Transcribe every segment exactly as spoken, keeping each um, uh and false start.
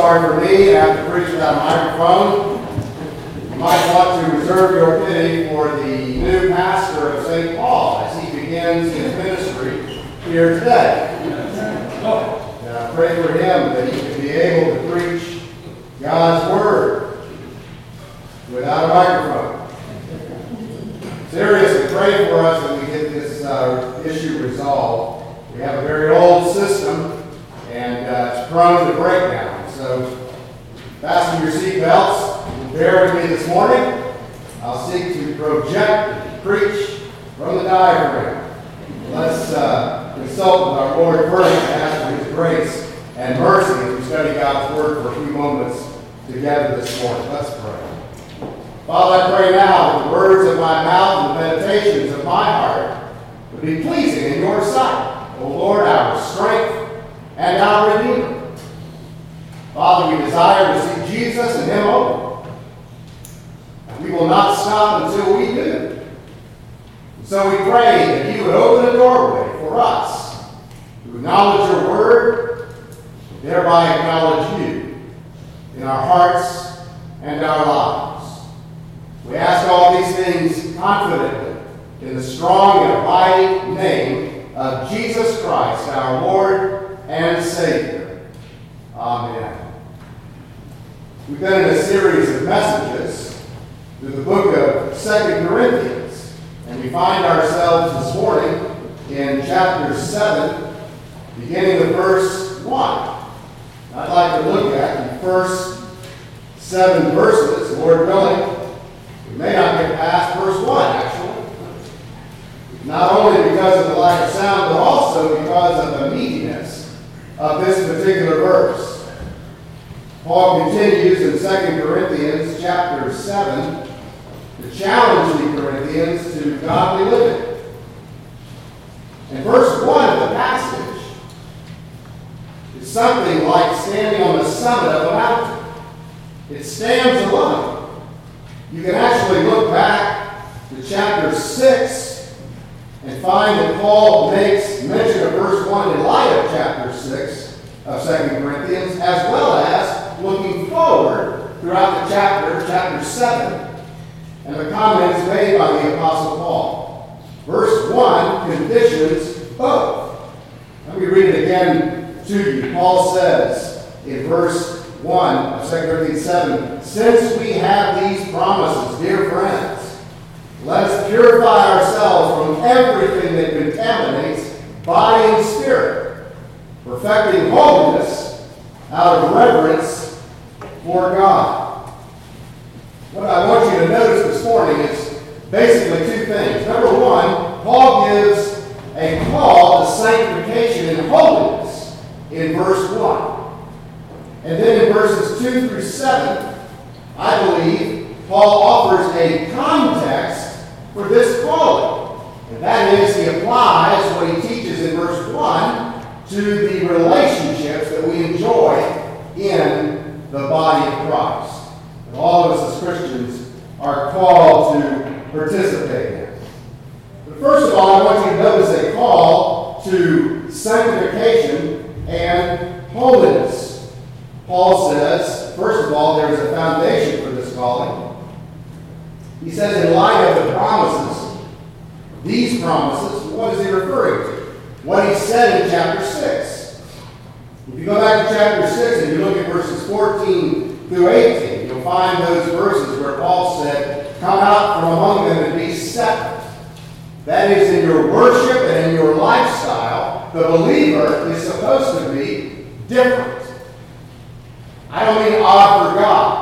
sorry for me, I have to preach without a microphone. You might want to reserve your pity for the new pastor of Saint Paul as he begins his ministry here today. And I pray for him that he can be able to preach God's Word without a microphone. Seriously, pray for us that we get this uh, issue resolved. We have a very old system, and uh, it's prone to breakdown. So fasten your seatbelts. Bear with me this morning. I'll seek to project and preach from the diaphragm. Let's uh, consult with our Lord first and ask for His grace and mercy as we study God's Word for a few moments together this morning. Let's pray. Father, I pray now that the words of my mouth and the meditations of my heart would be pleasing in your sight, O Lord, our strength and our Redeemer. Father, we desire to see Jesus and Him only. And we will not stop until we do. And so we pray that you would open a doorway for us to acknowledge your word, and thereby acknowledge you in our hearts and our lives. We ask all these things confidently in the strong and abiding name of Jesus Christ, our Lord and Savior. Amen. We've been in a series of messages through the book of Second Corinthians, and we find ourselves this morning in chapter seven, beginning with verse one. I'd like to look at the first seven verses, Lord willing. We may not get past verse one, actually. Not only because of the lack of sound, but also because of the meatiness of this particular verse. Paul continues in Second Corinthians chapter seven to challenge the Corinthians to godly living. And verse one of the passage is something like standing on the summit of a mountain. It stands alone. You can actually look back to chapter six and find that Paul makes mention of verse one in light of chapter six of Second Corinthians, as well as looking forward throughout the chapter, chapter seven, and the comments made by the Apostle Paul. Verse one conditions both. Let me read it again to you. Paul says in verse one of Second Corinthians seven, "Since we have these promises, dear friends, let us purify ourselves from everything that contaminates body and spirit, perfecting holiness out of reverence for God." What I want you to notice this morning is basically two things. Number one, Paul gives a call to sanctification and holiness in verse one. And then in verses two through seven, I believe Paul offers a context for this calling. And that is, he applies what he teaches in verse one to the relationships that we enjoy in the body of Christ. And all of us as Christians are called to participate in. But first of all, I want you to notice a call to sanctification and holiness. Paul says, first of all, there is a foundation for this calling. He says, in light of the promises, these promises, what is he referring to? What he said in chapter six. If you go back to chapter six and you look at verses fourteen through eighteen, you'll find those verses where Paul said, "Come out from among them and be separate." That is, in your worship and in your lifestyle, the believer is supposed to be different. I don't mean odd for God.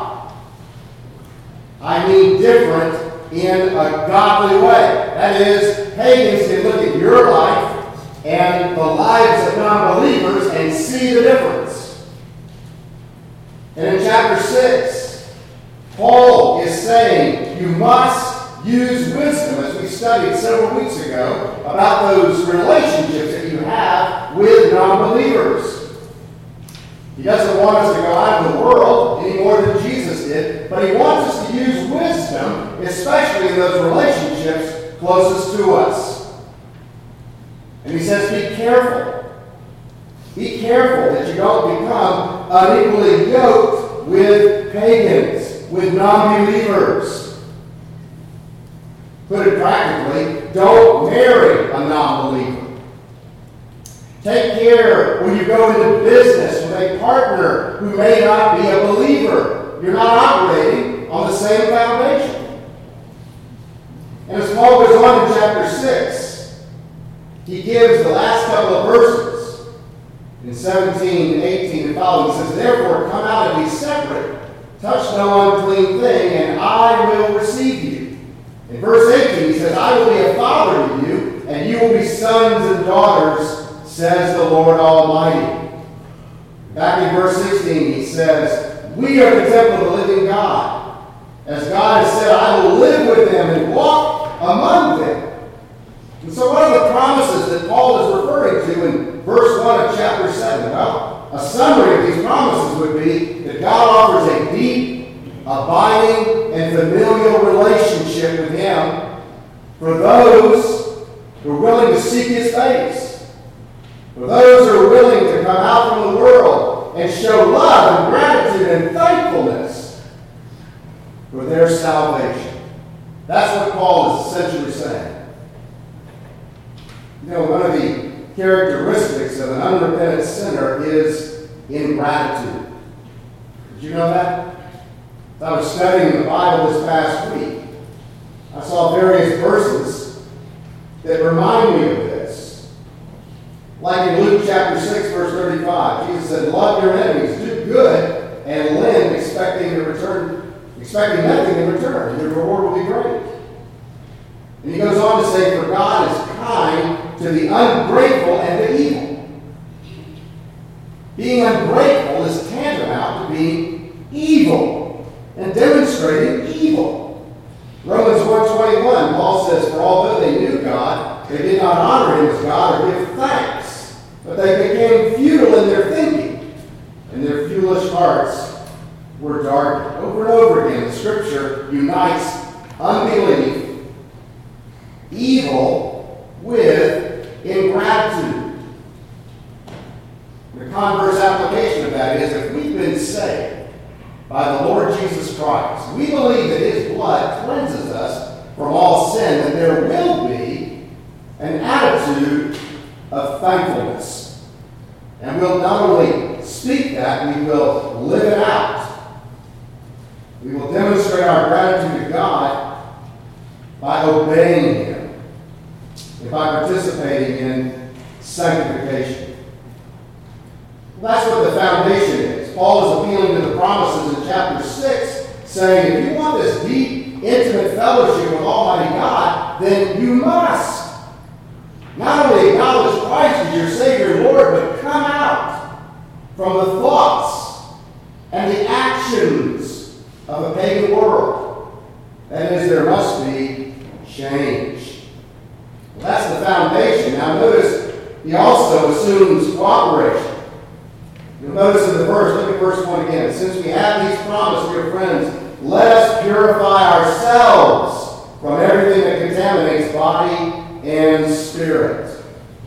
I mean different in a godly way. That is, pagans can look at your life and the lives of non-believers and see the difference. And in chapter six, Paul is saying you must use wisdom, as we studied several weeks ago, about those relationships that you have with non-believers. He doesn't want us to go out of the world any more than Jesus did, but he wants us to use wisdom, especially in those relationships closest to us. And he says, be careful. Be careful that you don't become unequally yoked with pagans, with non-believers. Put it practically, don't marry a non-believer. Take care when you go into business with a partner who may not be a believer. You're not operating on the same foundation. And as Paul goes on in chapter six, he gives the last couple of verses in seventeen, eighteen, and following. He says, therefore, come out and be separate, touch no unclean thing, and I will receive you. In verse eighteen, he says, I will be a father to you, and you will be sons and daughters, says the Lord Almighty. Back in verse sixteen, he says, we are the temple of the living God. As God has said, I will live with them and walk among them. And so what are the promises that Paul is referring to in verse one of chapter seven? Well, a summary of these promises would be that God offers a deep, abiding, and familial relationship with him for those who are willing to seek his face. For those who are willing to come out from the world and show love and gratitude and thankfulness for their salvation. That's what Paul is essentially saying. You know, one of the characteristics of an unrepentant sinner is ingratitude. Did you know that? As I was studying the Bible this past week, I saw various verses that remind me of this. Like in Luke chapter six, verse thirty-five, Jesus said, love your enemies, do good, and lend, expecting to return, expecting nothing in return, and your reward will be great. And he goes on to say, for God is kind to the ungrateful and the evil. Being ungrateful is tantamount to being evil and demonstrating evil. Romans one twenty-one, Paul says, for although they knew God, they did not honor him as God or give thanks, but they became futile in their thinking, and their foolish hearts were darkened. Over and over again, the Scripture unites unbelief, evil, with ingratitude. The converse application of that is, if we've been saved by the Lord Jesus Christ, we believe that his blood cleanses us from all sin, and there will be an attitude of thankfulness. And we'll not only speak that, we will live it out. We will demonstrate our gratitude to God by obeying him and by participating in sanctification. Well, that's what the foundation is. Paul is appealing to the promises in chapter six, saying if you want this deep, intimate fellowship with Almighty God, then you must not only acknowledge Christ as your Savior and Lord, but come out from the thoughts and the actions of a pagan world. That is, there must be change. Well, that's the foundation. Now notice, he also assumes cooperation. You'll notice in the verse, look at verse one again. Since we have these promises, dear friends, let us purify ourselves from everything that contaminates body and spirit.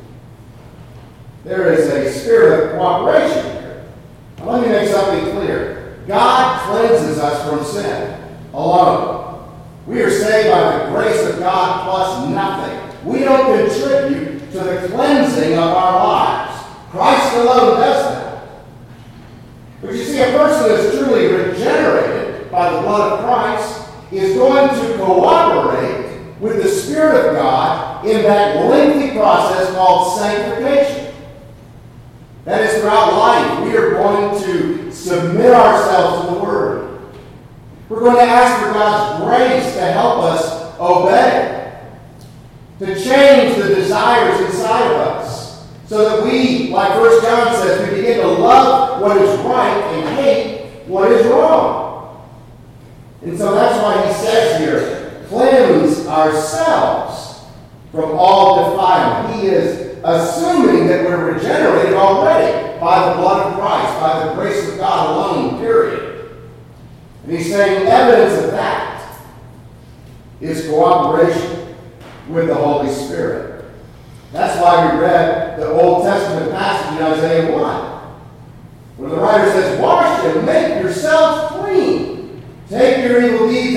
There is a spirit of cooperation here. Now let me make something clear. God cleanses us from sin alone. We are saved by the grace of God plus nothing. We don't contribute to the cleansing of our lives. Christ alone does that. But you see, a person that's truly regenerated by the blood of Christ is going to cooperate with the Spirit of God in that lengthy process called sanctification. That is, throughout life, we are going to submit ourselves to the Word. We're going to ask for God's grace to help us obey, to change the desires inside of us, so that we, like First John says, we begin to love what is right and hate what is wrong. And so that's why he says here, cleanse ourselves from all defilement. He is assuming that we're regenerated already by the blood of Christ, by the grace of God alone, period. And he's saying evidence of that is cooperation with the Holy Spirit. That's why we read the Old Testament passage in Isaiah one, where the writer says,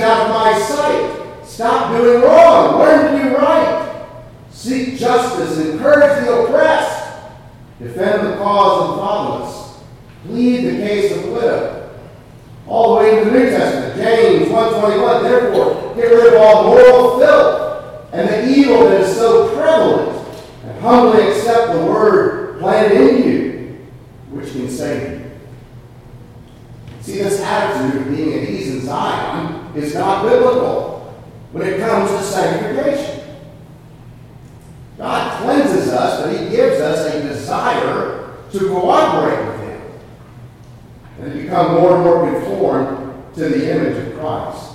out of my sight. Stop doing wrong. Learn to do right. Seek justice. Encourage the oppressed. Defend the cause of the fatherless. Plead the case of the widow. All the way to the New Testament. James one twenty-one. Therefore, get rid of all moral filth and the evil that is so prevalent, and humbly accept the word planted in you, which can save you. See, this attitude of being at ease in Zion is not biblical when it comes to sanctification. God cleanses us, but he gives us a desire to cooperate with him and to become more and more conformed to the image of Christ.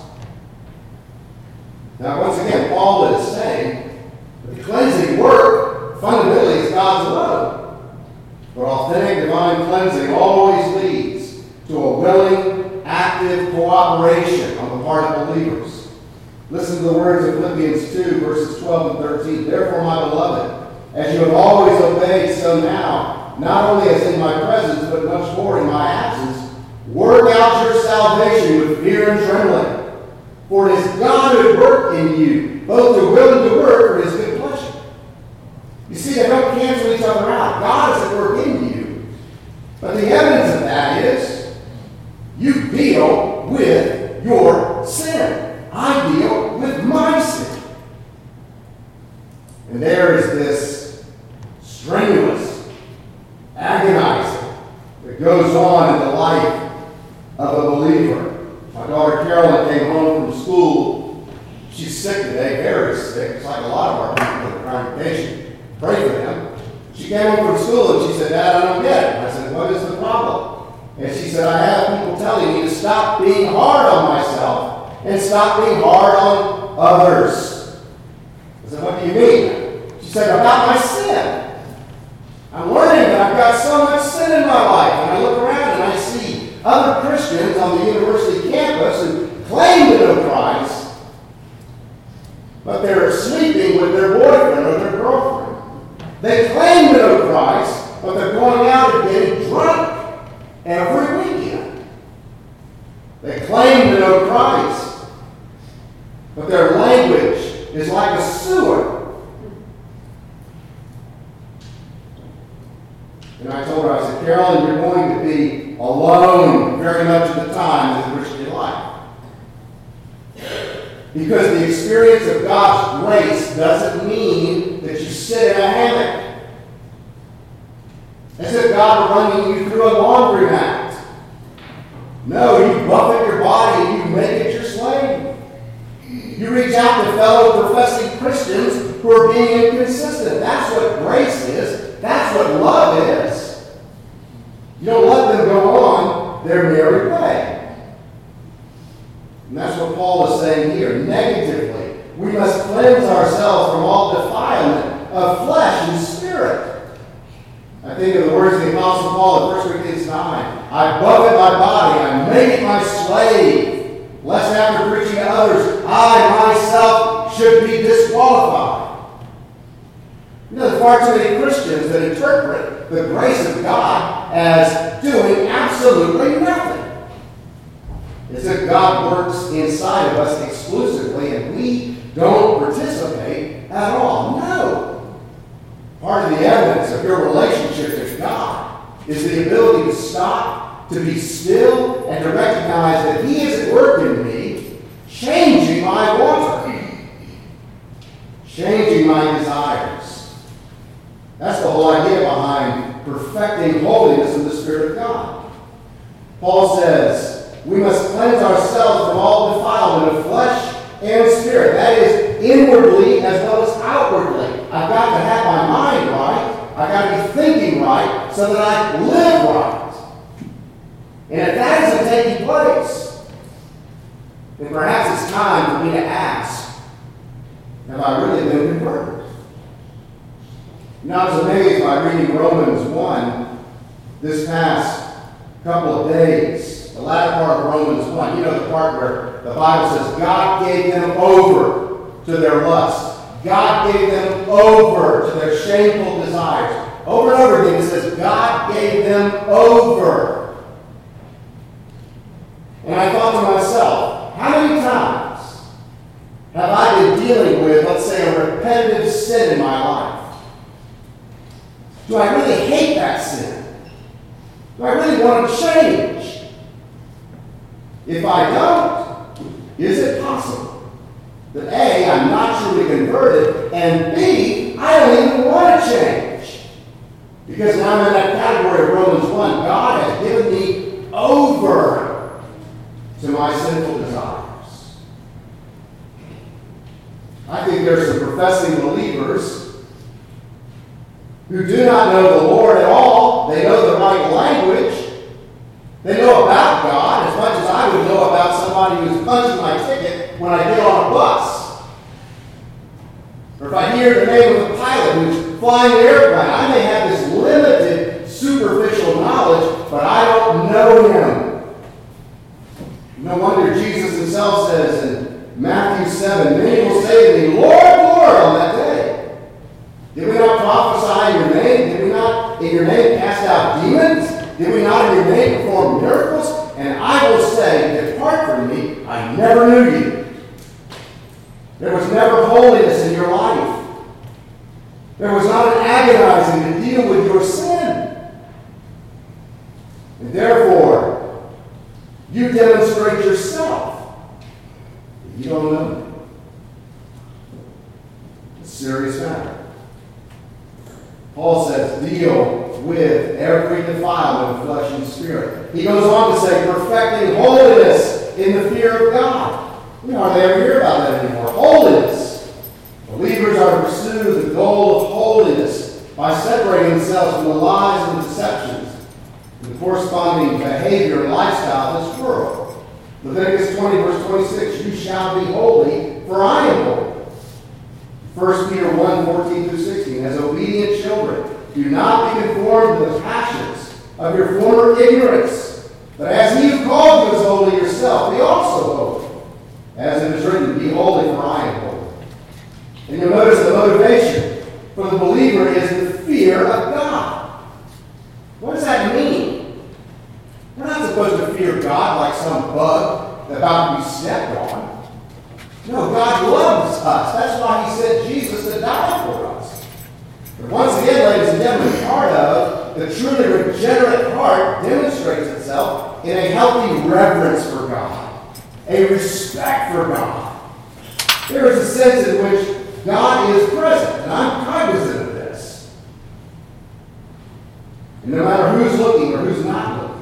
Now, once again, Paul is saying that the cleansing work fundamentally is God's alone. But authentic divine cleansing always leads to a willing, active cooperation on the part of believers. Listen to the words of Philippians two, verses twelve and thirteen. Therefore, my beloved, as you have always obeyed, so now, not only as in my presence, but much more in my absence, work out your salvation with fear and trembling. For it is God who at work in you, both to will and to work for his good pleasure. You see, they don't cancel each other out. God is at work in you. But the evidence of that is you deal with your sin. I deal with my sin. And there is this strenuous, agonizing that goes on in the life of a believer. My daughter Carolyn came home from school. She's sick today, very sick. It's like a lot of our people in the congregation. Pray for them. She came home from school and she said, Dad, I don't get it. I said, what is the problem? And she said, I have people telling me to stop being hard on myself and stop being hard on others. I said, what do you mean? She said, about my sin. I'm learning that I've got so much sin in my life. And I look around and I see other Christians on the university campus who claim to know Christ, but they're sleeping with their boyfriend or their girlfriend. They claim to know Christ, but they're going out and getting drunk every weekend. They claim to know Christ, but their language is like a sewer. And I told her, I said, Carolyn, you're going to be alone very much of the time in the Christian life. Because the experience of God's grace doesn't mean that you sit in a hammock. As if God were running you through a laundromat. No, you buffet your body and you make it your slave. You reach out to fellow professing Christians who are being inconsistent. That's what grace is. That's what love is. You don't let them go on their merry way. And that's what Paul is saying here. Negatively, we must cleanse ourselves from all defilement of flesh and spirit. I think of the words of the Apostle Paul in First Corinthians nine. I buffet my body, I make it my slave, lest after preaching to others, I myself should be disqualified. You know, there are far too many Christians that interpret the grace of God as doing absolutely nothing. It's that God works inside of us exclusively and we don't participate at all. No. Part of the evidence of your relationship with God is the ability to stop, to be still, and to recognize that He is at work in me, changing my wanting, changing my desires. That's the whole idea behind perfecting holiness in the Spirit of God. Paul says, we must cleanse ourselves from all defilement of flesh and spirit. That is, inwardly as well as outwardly. I've got to have my mind right. I've got to be thinking right so that I live right. And if that isn't taking place, then perhaps it's time for me to ask, have I really been converted? You know, I was amazed by reading Romans one this past couple of days. The latter part of Romans one. You know the part where the Bible says God gave them over to their lust. God gave them over to their shameful desires. Over and over again it says God gave them over. And I thought to myself, how many times Do I really hate that sin? Do I really want to change? If I don't, is it possible that A, I'm not truly converted, and B, I don't even want to change? Because now I'm in that category of Romans one. God has given me over to my sinful desires. I think there's some professing believers who do not know the Lord at all. They know the right language. They know about God as much as I would know about somebody who's punching my ticket when I get on a bus. Or if I hear the name of a pilot who's flying the airplane, I may have this limited, superficial knowledge, but I don't know him. No wonder Jesus himself says in Matthew seven, many will say to me, Lord, Lord, on that day. Did we not prophesy in your name? Did we not in your name cast out demons? Did we not in your name perform miracles? And I will say, depart from me, I never knew you. There was never holiness in your life. There was not an agonizing to deal with your sin. And therefore, you demonstrate yourself that you don't know me. It's a serious matter. Paul says, deal with every defilement of flesh and spirit. He goes on to say, perfecting holiness in the fear of God. We hardly ever hear about that anymore. Holiness. Believers are to pursue the goal of holiness by separating themselves from the lies and deceptions and the corresponding behavior and lifestyle of this world. Leviticus twenty, verse twenty-six, you shall be holy, for I am holy. First Peter one, fourteen through sixteen, as obedient children, do not be conformed to the passions of your former ignorance, but as he who called you is holy yourself, be also holy. As it is written, be holy, for I am holy. And you'll notice the motivation for the believer is the fear of God. What does that mean? We're not supposed to fear God like some bug about to be stepped on. No, God loves us. That's why he sent Jesus to die for us. But once again, ladies and gentlemen, part of the truly regenerate heart demonstrates itself in a healthy reverence for God, a respect for God. There is a sense in which God is present, and I'm cognizant of this. And no matter who's looking or who's not looking,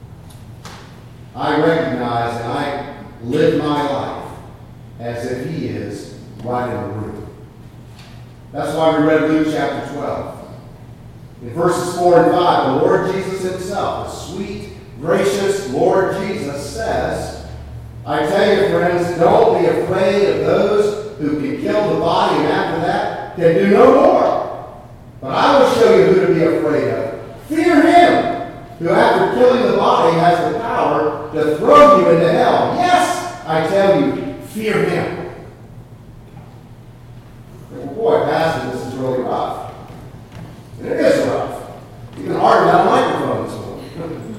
I recognize and I live my life as if he is right in the room. That's why we read Luke chapter twelve. In verses four and five, the Lord Jesus himself, the sweet, gracious Lord Jesus says, I tell you, friends, don't be afraid of those who can kill the body and after that can do no more. But I will show you who to be afraid of. Fear him who after killing the body has the power to throw you into hell. Yes, I tell you, fear him. Well, boy, Pastor, this is really rough. And it is rough. Even harder than a microphone this morning.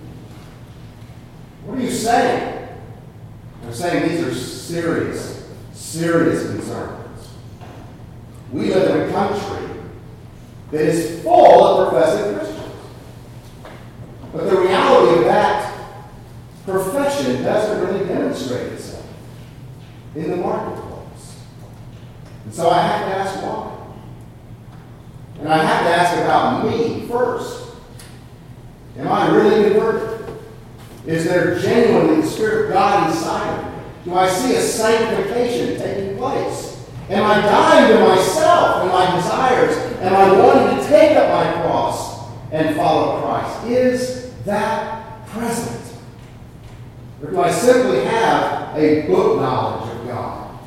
What are you saying? I'm saying these are serious, serious concerns. We live in a country that is full of professing Christians. But the reality of that profession doesn't really demonstrate itself in the marketplace. And so I have to ask why. And I have to ask about me first. Am I really converted? Is there genuinely the Spirit of God inside of me? Do I see a sanctification taking place? Am I dying to myself and my desires? Am I wanting to take up my cross and follow Christ? Is that present? Or do I simply have a book knowledge of God?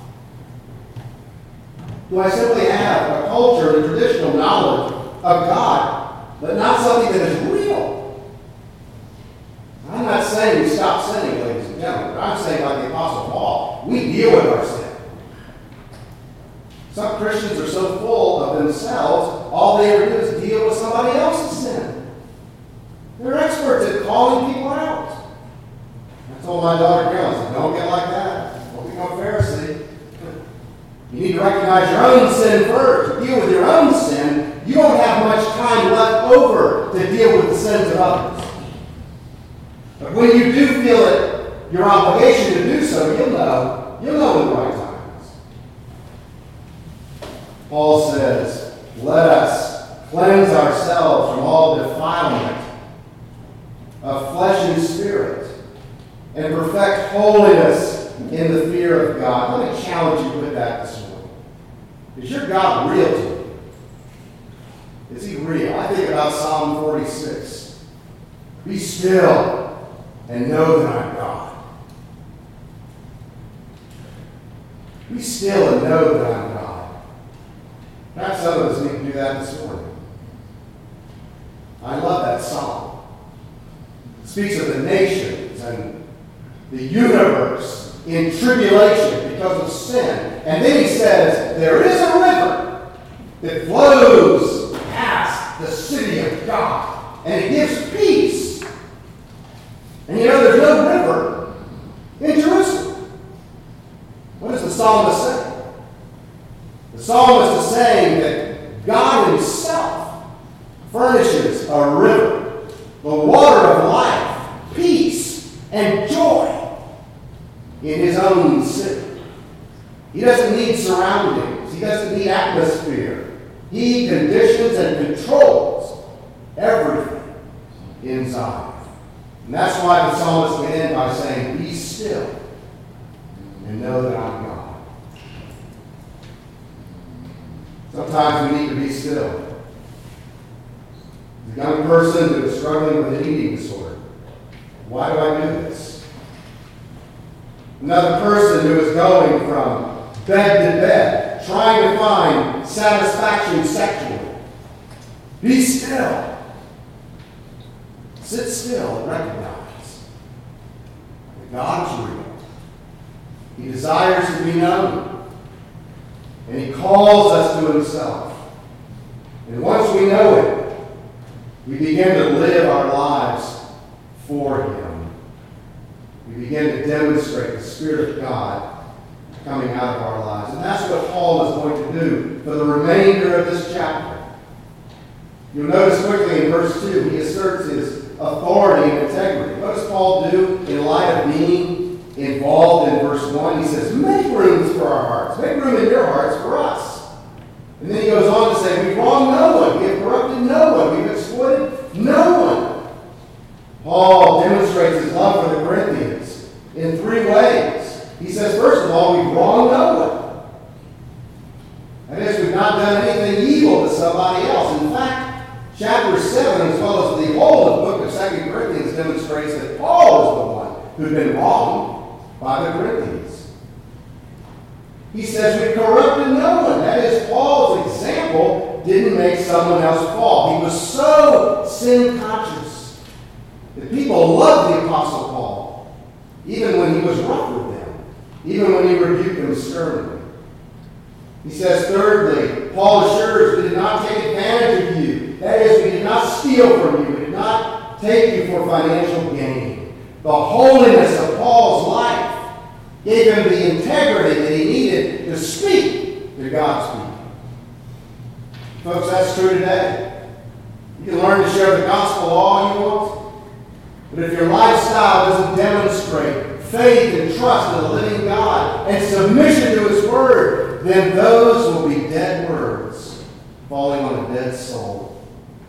Do I simply have a culture and traditional knowledge of God, but not something that is real? I'm not saying we stop sinning, ladies and gentlemen. I'm saying, like the Apostle Paul, we deal with our sin. Some Christians are so full of themselves, all they ever do is deal with somebody else's sin. They're experts at calling people out. I told my daughter Carol, I said, don't get like that. Don't become a Pharisee. You need to recognize your own sin first. To deal with your own sin, you don't have much time others. But when you do feel it your obligation to do so, you'll know, you'll know when the right time is. Paul says, let us cleanse ourselves from all defilement of flesh and spirit, and perfect holiness in the fear of God. Let me challenge you with that this morning. Is your God real to you? Is he real? I think about Psalm forty-six. Be still and know that I'm God. Be still and know that I'm God. Perhaps some of us need to do that this morning. I love that psalm. It speaks of the nations and the universe in tribulation because of sin. And then he says, there is a river that flows past the city of God. And it gives peace. And you know, there's no river in Jerusalem. What does the psalmist say? The psalmist is saying that God himself furnishes a river, the water of life, peace, and joy in his own city. He doesn't need surroundings. He doesn't need atmosphere. He conditions and controls everything inside. And that's why the psalmist can end by saying, be still and know that I'm God. Sometimes we need to be still. The young person who is struggling with an eating disorder. Why do I do this? Another person who is going from bed to bed, trying to find satisfaction sexually. Be still. Sit still and recognize that God is real. He desires to be known. And he calls us to himself. And once we know it, we begin to live our lives for him. We begin to demonstrate the Spirit of God coming out of our lives. And that's what Paul is going to do for the remainder of this chapter. You'll notice quickly in verse two, he asserts his authority and integrity. What does Paul do in light of being involved in verse one? He says, make rooms for our hearts. Make room in your hearts for us. And then he goes on to say, we've wronged no one. We have corrupted no one. We've exploited no one. Paul demonstrates his love for the Corinthians in three ways. He says, first of all, we've wronged no one. That is, we've not done anything evil to somebody else. In fact, chapter seven, as well as the whole of the book of Second Corinthians, demonstrates that Paul is the one who'd been wronged by the Corinthians. He says we've corrupted no one. That is, Paul's example didn't make someone else fall. He was so sin-conscious that people loved the Apostle Paul, even when he was rough with them, even when he rebuked them sternly. He says, thirdly, Paul assures we did not take advantage of you. That is, we did not steal from you. We did not take you for financial gain. The holiness of Paul's life gave him the integrity that he needed to speak to God's people. Folks, that's true today. You can learn to share the gospel all you want, but if your lifestyle doesn't demonstrate faith and trust in the living God and submission to his word, then those will be dead words falling on a dead soul.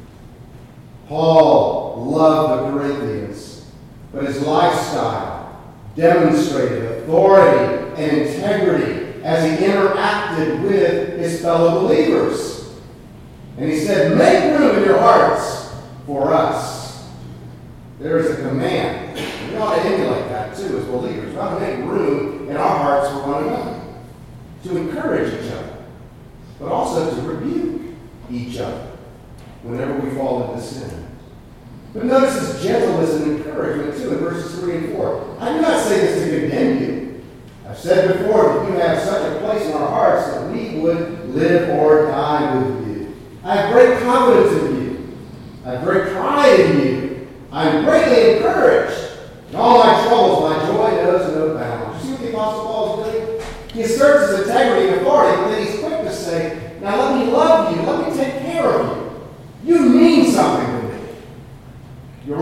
Paul loved the Corinthians, but his lifestyle demonstrated authority and integrity as he interacted with his fellow believers. And he said, make room in your hearts for us. There is a command. We ought to emulate that too as believers. We ought to make room in our hearts for one another, to encourage each other, but also to rebuke each other whenever we fall into sin. But notice his gentleness and encouragement too in verses three and four. I do not say this to condemn you. I've said before that you have such a place in our hearts that we would live or die with you. I have great confidence in you. I have great pride in you. I am greatly encouraged. In all my troubles, my joy knows no bounds. You see what the Apostle Paul is doing? He asserts his integrity and authority, but then he's quick to say, now let me love you. Let me take care of you. You mean something to me.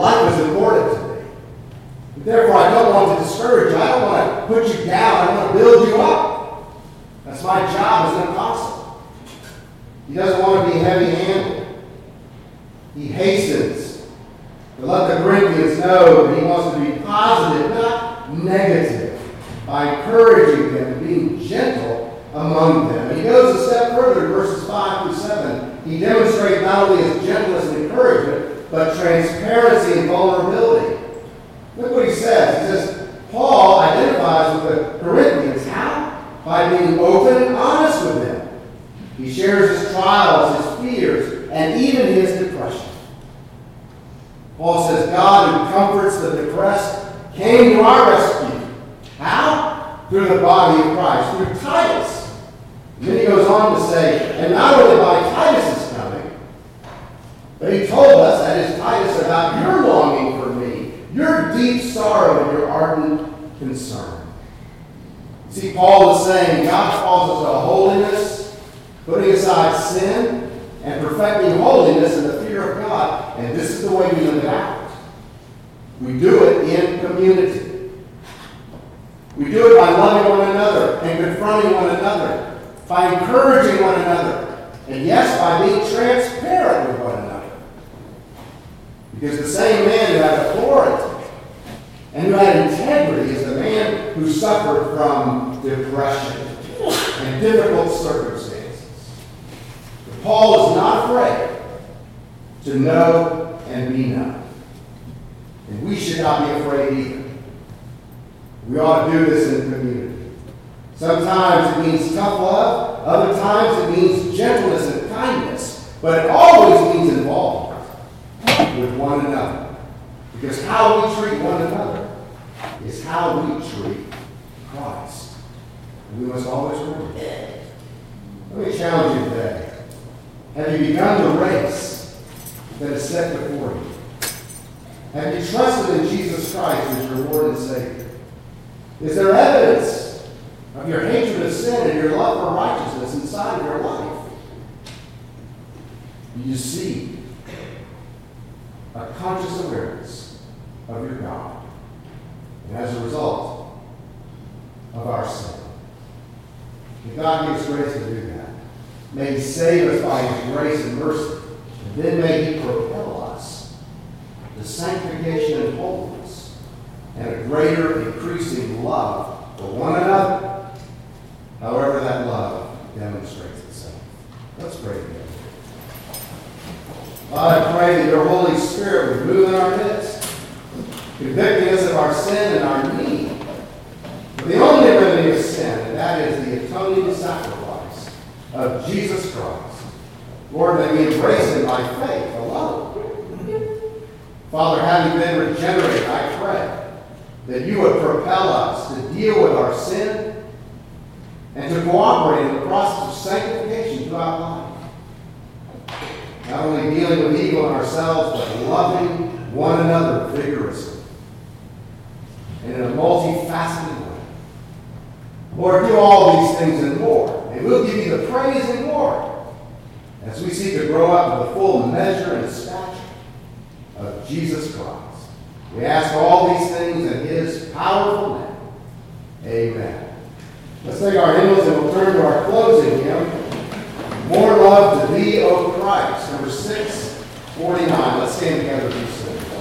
heavy-handed. He hastens to let the Corinthians know that he wants to be positive, not negative, by encouraging them and being gentle among them. He goes a step further in verses five through seven. He demonstrates not only his gentleness and encouragement, but transparency and vulnerability. Look what he says. He says, Paul identifies with the Corinthians. How? By being open and honest with them. He shares his trials, his fears, and even his depression. Paul says, God who comforts the depressed came to our rescue. How? Through the body of Christ, through Titus. And then he goes on to say, and not only by Titus' coming, but he told us, that is Titus, about your longing for me, your deep sorrow and your ardent concern. See, Paul is saying God calls us to holiness, putting aside sin, and perfecting holiness in the fear of God. And this is the way we live it out. We do it in community. We do it by loving one another and confronting one another, by encouraging one another, and yes, by being transparent with one another. Because the same man who had authority and who had integrity is the man who suffered from depression and difficult circumstances. But Paul is not afraid to know and be known. And we should not be afraid either. We ought to do this in the community. Sometimes it means tough love. Other times it means gentleness and kindness. But it always means involvement with one another. Because how we treat one another is how we treat Christ. And we must always remember that. Let me challenge you today. Have you begun the race that is set before you? Have you trusted in Jesus Christ as your Lord and Savior? Is there evidence of your hatred of sin and your love for righteousness inside of your life? Do you see a conscious awareness of your God? And as a result of our sin. May God give us grace to do that. May He save us by His grace and mercy. And then may He propel us to sanctification and holiness and a greater increasing love for one another, however that love demonstrates itself. Let's pray together. God, I pray that your Holy Spirit would move in our midst, convicting us of our sin and our need for the only remedy of sin, and that is the atoning sacrifice of Jesus Christ. Lord, may we embrace Him by faith alone. Father, having been regenerated, I pray that you would propel us to deal with our sin and to cooperate in the process of sanctification throughout life. Not only dealing with evil in ourselves, but loving one another vigorously and in a multifaceted way. Lord, do all these things and more, and we'll give you the praise and glory as we seek to grow up to the full measure and stature of Jesus Christ. We ask all these things in His powerful name. Amen. Let's take our hymnals and we'll turn to our closing hymn, More Love to Thee, O Christ, number six forty-nine. Let's stand together and sing.